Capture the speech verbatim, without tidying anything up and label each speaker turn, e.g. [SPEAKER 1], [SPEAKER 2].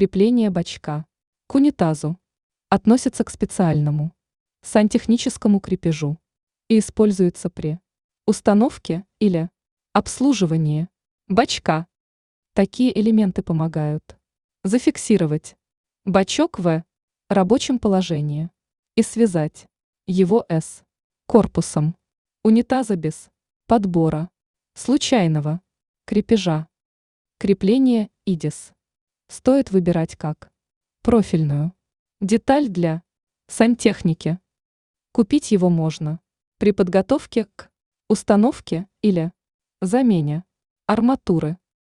[SPEAKER 1] Крепление бачка к унитазу относится к специальному сантехническому крепежу и используется при установке или обслуживании бачка. Такие элементы помогают зафиксировать бачок в рабочем положении и связать его с корпусом унитаза без подбора случайного крепежа. Крепление идис стоит выбирать как профильную деталь для сантехники. Купить его можно при подготовке к установке или замене арматуры.